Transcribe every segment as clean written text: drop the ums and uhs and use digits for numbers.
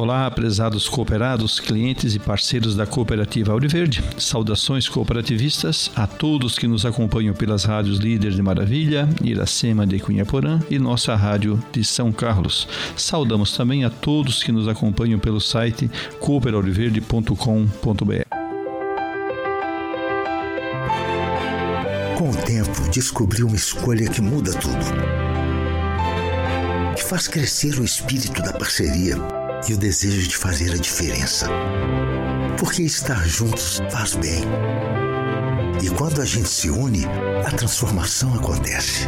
Olá, prezados cooperados, clientes e parceiros da Cooperativa Auriverde. Saudações cooperativistas a todos que nos acompanham pelas rádios Líder de Maravilha, Iracema de Cunhaporã e nossa rádio de São Carlos. Saudamos também a todos que nos acompanham pelo site cooperauriverde.com.br. Com o tempo, descobri uma escolha que muda tudo. Que faz crescer o espírito da parceria e o desejo de fazer a diferença. Porque estar juntos faz bem. E quando a gente se une, a transformação acontece.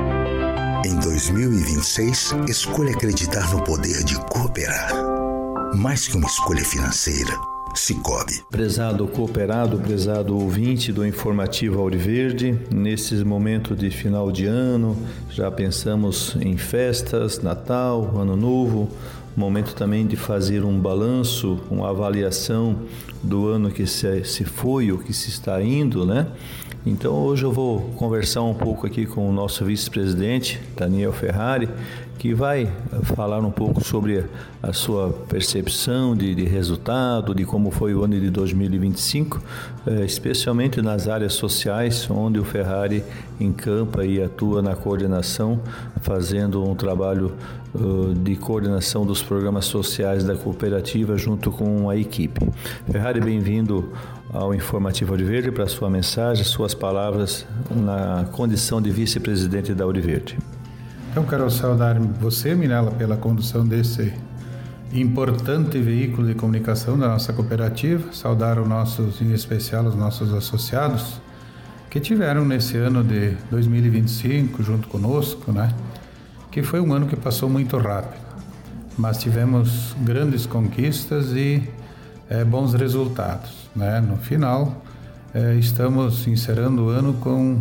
Em 2026, escolha acreditar no poder de cooperar. Mais que uma escolha financeira. Cicobi. Prezado cooperado, prezado ouvinte do Informativo Auriverde, nesses momentos de final de ano, já pensamos em festas, Natal, Ano Novo, momento também de fazer um balanço, uma avaliação do ano que se foi, o que se está indo, né? Então hoje eu vou conversar um pouco aqui com o nosso vice-presidente, Daniel Ferrari, que vai falar um pouco sobre a sua percepção de resultado, de como foi o ano de 2025, especialmente nas áreas sociais, onde o Ferrari encampa e atua na coordenação, fazendo um trabalho de coordenação dos programas sociais da cooperativa junto com a equipe. Ferrari, bem-vindo ao Informativo Auriverde para sua mensagem, suas palavras na condição de vice-presidente da Auriverde. Então, quero saudar você, Mirella, pela condução desse importante veículo de comunicação da nossa cooperativa, saudar em especial os nossos associados que tiveram nesse ano de 2025 junto conosco, né? Que foi um ano que passou muito rápido, mas tivemos grandes conquistas e bons resultados, né? No final, estamos encerrando o ano com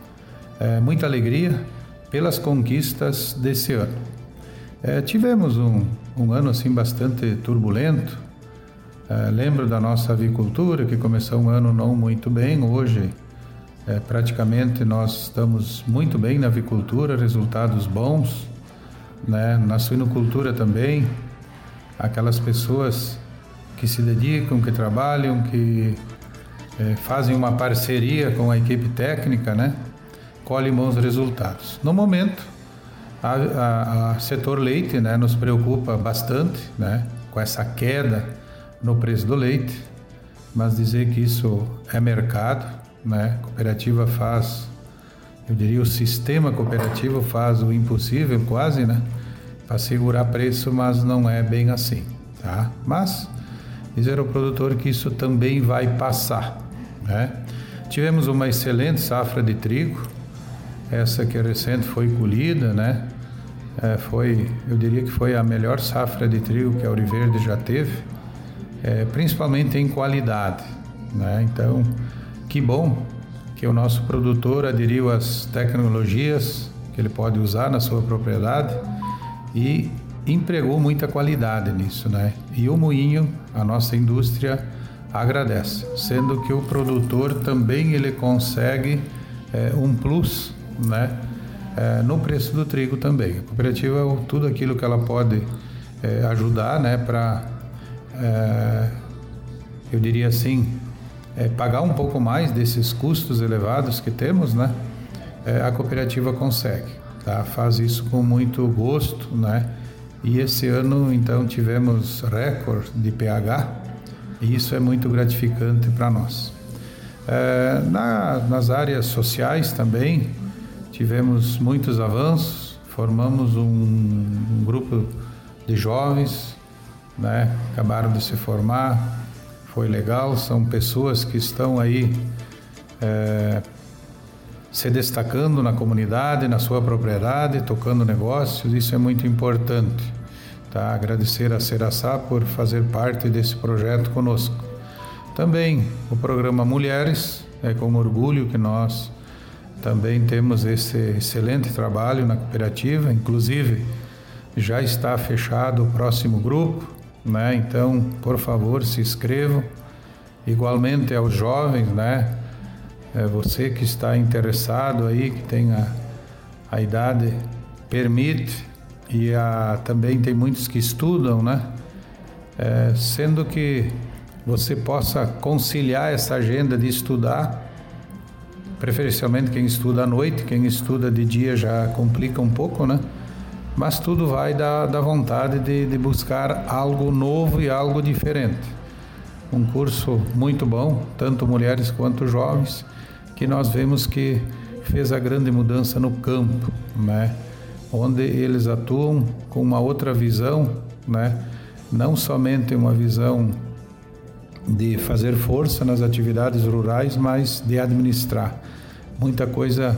muita alegria pelas conquistas desse ano. Tivemos um ano assim bastante turbulento. Lembro da nossa avicultura, que começou um ano não muito bem. Hoje, praticamente nós estamos muito bem na avicultura, resultados bons, né? Na suinocultura também, aquelas pessoas que se dedicam, que trabalham, que fazem uma parceria com a equipe técnica, né? Colhem bons resultados. No momento, a setor leite, né, nos preocupa bastante, né, com essa queda no preço do leite, mas dizer que isso é mercado, né? A cooperativa faz, eu diria, o sistema cooperativo faz o impossível quase, né, para segurar preço, mas não é bem assim, tá? Mas dizer ao produtor que isso também vai passar, né? Tivemos uma excelente safra de trigo, essa que recente foi colhida, né? Eu diria que foi a melhor safra de trigo que a Auriverde já teve, principalmente em qualidade, né? Então, que bom que o nosso produtor aderiu às tecnologias que ele pode usar na sua propriedade e empregou muita qualidade nisso, né? E o moinho, a nossa indústria, agradece, sendo que o produtor também ele consegue um plus, né? No preço do trigo também. A cooperativa, tudo aquilo que ela pode ajudar, né, para, eu diria assim, pagar um pouco mais desses custos elevados que temos, né? A cooperativa consegue, tá? Faz isso com muito gosto, né? E esse ano, então, tivemos recorde de pH e isso é muito gratificante para nós. Nas áreas sociais também, tivemos muitos avanços, formamos um grupo de jovens, né? Acabaram de se formar, foi legal, são pessoas que estão aí se destacando na comunidade, na sua propriedade, tocando negócios, isso é muito importante, tá? Agradecer a Seraçá por fazer parte desse projeto conosco. Também o programa Mulheres, é com orgulho que nós também temos esse excelente trabalho na cooperativa, inclusive já está fechado o próximo grupo, né? Então, por favor, se inscrevam. Igualmente aos jovens, né? Você que está interessado aí, que tem a idade permite, e também tem muitos que estudam, né? sendo que você possa conciliar essa agenda de estudar, preferencialmente quem estuda à noite, quem estuda de dia já complica um pouco, né? Mas tudo vai da vontade de buscar algo novo e algo diferente. Um curso muito bom, tanto mulheres quanto jovens, que nós vemos que fez a grande mudança no campo, né? Onde eles atuam com uma outra visão, né? Não somente uma visão de fazer força nas atividades rurais, mas de administrar. Muita coisa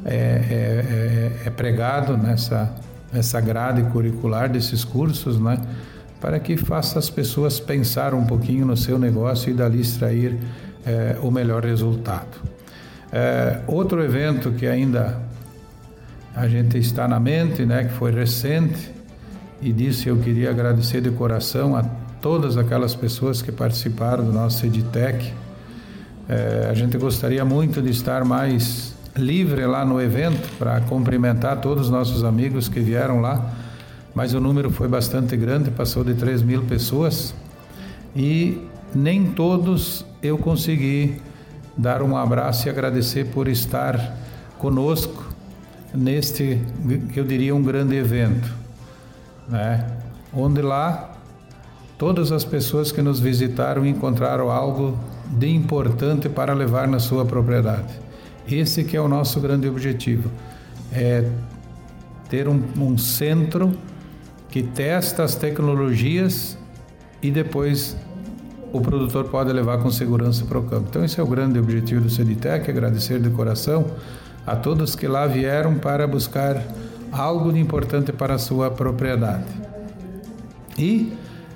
é pregado nessa grade curricular desses cursos, né? Para que faça as pessoas pensar um pouquinho no seu negócio e dali extrair o melhor resultado. Outro evento que ainda a gente está na mente, né? Que foi recente, e disso eu queria agradecer de coração a todas aquelas pessoas que participaram do nosso EdTech. A gente gostaria muito de estar mais livre lá no evento para cumprimentar todos os nossos amigos que vieram lá, mas o número foi bastante grande, passou de 3.000 pessoas e nem todos eu consegui dar um abraço e agradecer por estar conosco neste, que eu diria, um grande evento, né? Onde lá todas as pessoas que nos visitaram encontraram algo de importante para levar na sua propriedade. Esse que é o nosso grande objetivo, é ter um centro que testa as tecnologias e depois o produtor pode levar com segurança para o campo. Então esse é o grande objetivo do CEDITEC, agradecer de coração a todos que lá vieram para buscar algo de importante para a sua propriedade. E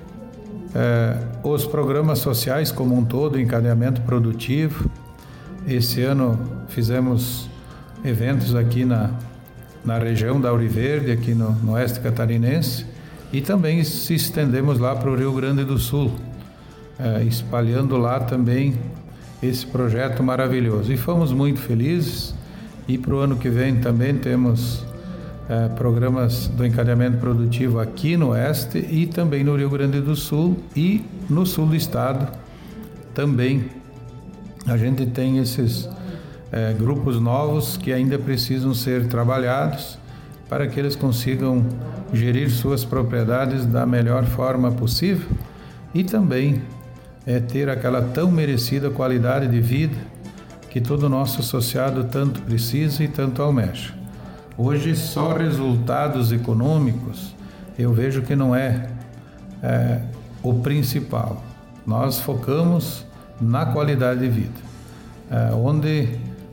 os programas sociais como um todo, encadeamento produtivo. Esse ano fizemos eventos aqui na região da Ouro Verde, aqui no oeste catarinense, e também se estendemos lá para o Rio Grande do Sul, espalhando lá também esse projeto maravilhoso. E fomos muito felizes, e para o ano que vem também temos programas do encadeamento produtivo aqui no oeste e também no Rio Grande do Sul e no sul do estado também. A gente tem esses grupos novos que ainda precisam ser trabalhados para que eles consigam gerir suas propriedades da melhor forma possível e também ter aquela tão merecida qualidade de vida que todo nosso associado tanto precisa e tanto almeja. Hoje só resultados econômicos eu vejo que não é o principal. Nós focamos na qualidade de vida, onde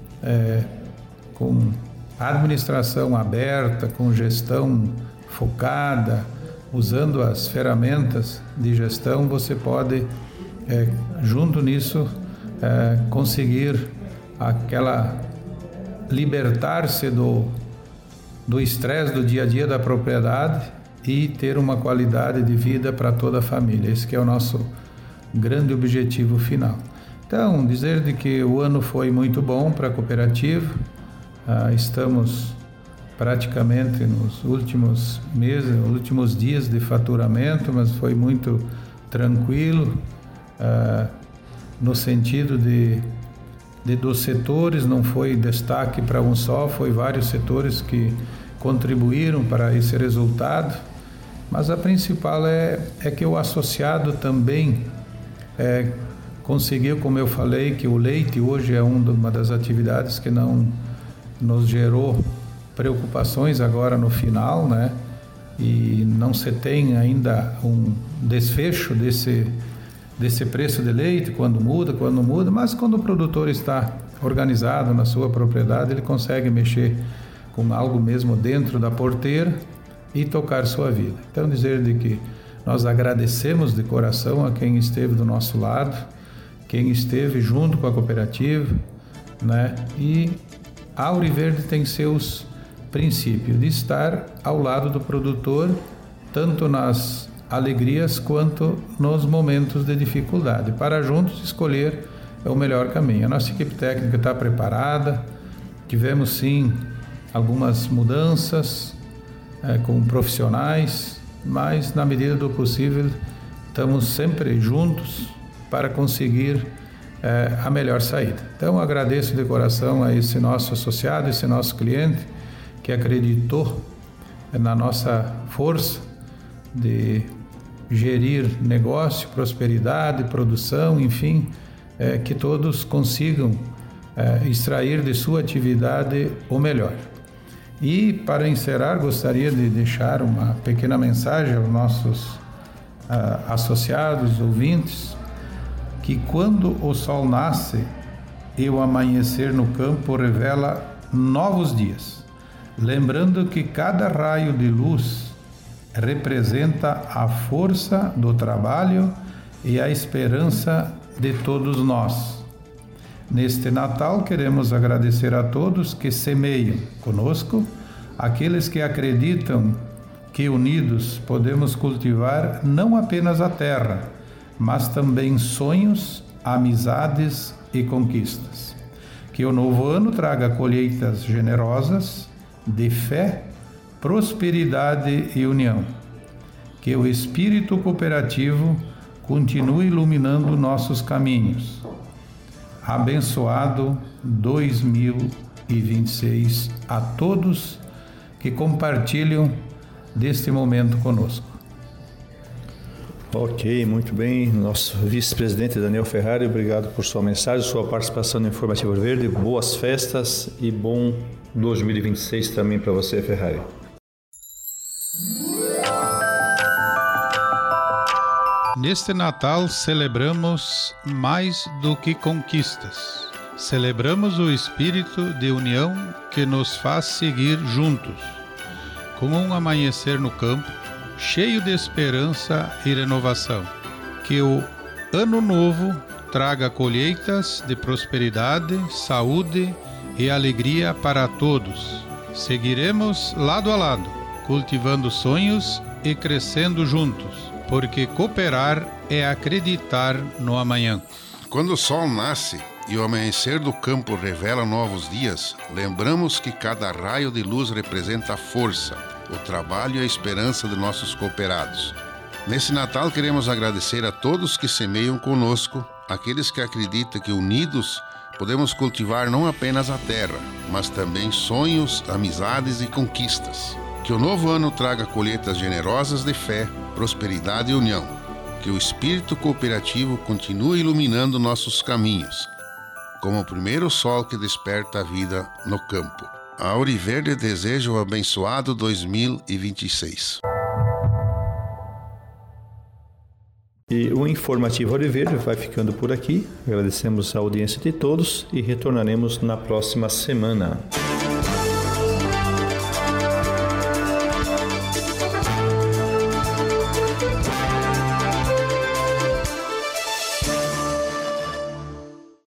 com administração aberta, com gestão focada, usando as ferramentas de gestão, você pode, junto nisso, conseguir aquela libertar-se do estresse do dia a dia da propriedade e ter uma qualidade de vida para toda a família. Esse que é o nosso grande objetivo final. Então, dizer de que o ano foi muito bom para a cooperativa. Estamos praticamente nos últimos meses, nos últimos dias de faturamento, mas foi muito tranquilo, no sentido dos setores, não foi destaque para um só, foi vários setores que contribuíram para esse resultado, mas a principal é que o associado também conseguiu, como eu falei, que o leite hoje é uma das atividades que não nos gerou preocupações agora no final, né? E não se tem ainda um desfecho desse preço de leite, quando muda, mas quando o produtor está organizado na sua propriedade, ele consegue mexer com algo mesmo dentro da porteira e tocar sua vida. Então, dizer de que nós agradecemos de coração a quem esteve do nosso lado, quem esteve junto com a cooperativa, né? E a Ouro Verde tem seus princípios de estar ao lado do produtor, tanto nas alegrias quanto nos momentos de dificuldade, para juntos escolher o melhor caminho. A nossa equipe técnica está preparada, tivemos sim algumas mudanças com profissionais, mas na medida do possível estamos sempre juntos para conseguir a melhor saída. Então, agradeço de coração a esse nosso associado, esse nosso cliente, que acreditou na nossa força de gerir negócio, prosperidade, produção, enfim, que todos consigam extrair de sua atividade o melhor. E, para encerrar, gostaria de deixar uma pequena mensagem aos nossos associados, ouvintes, que quando o sol nasce e o amanhecer no campo revela novos dias, lembrando que cada raio de luz representa a força do trabalho e a esperança de todos nós. Neste Natal, queremos agradecer a todos que semeiam conosco, aqueles que acreditam que unidos podemos cultivar não apenas a terra, mas também sonhos, amizades e conquistas. Que o novo ano traga colheitas generosas de fé, prosperidade e união. Que o espírito cooperativo continue iluminando nossos caminhos. Abençoado 2026 a todos que compartilham deste momento conosco. Ok, muito bem. Nosso vice-presidente Daniel Ferrari, obrigado por sua mensagem, sua participação no Informativo Ouro Verde. Boas festas e bom 2026 também para você, Ferrari. Neste Natal celebramos mais do que conquistas. Celebramos o espírito de união que nos faz seguir juntos, com um amanhecer no campo, cheio de esperança e renovação. Que o ano novo traga colheitas de prosperidade, saúde e alegria para todos. Seguiremos lado a lado, cultivando sonhos e crescendo juntos, porque cooperar é acreditar no amanhã. Quando o sol nasce e o amanhecer do campo revela novos dias, lembramos que cada raio de luz representa a força, o trabalho e a esperança de nossos cooperados. Nesse Natal queremos agradecer a todos que semeiam conosco, aqueles que acreditam que unidos podemos cultivar não apenas a terra, mas também sonhos, amizades e conquistas. Que o novo ano traga colheitas generosas de fé, prosperidade e união. Que o espírito cooperativo continue iluminando nossos caminhos, como o primeiro sol que desperta a vida no campo. A Ouro Verde deseja um abençoado 2026. E o Informativo Ouro Verde vai ficando por aqui. Agradecemos a audiência de todos e retornaremos na próxima semana.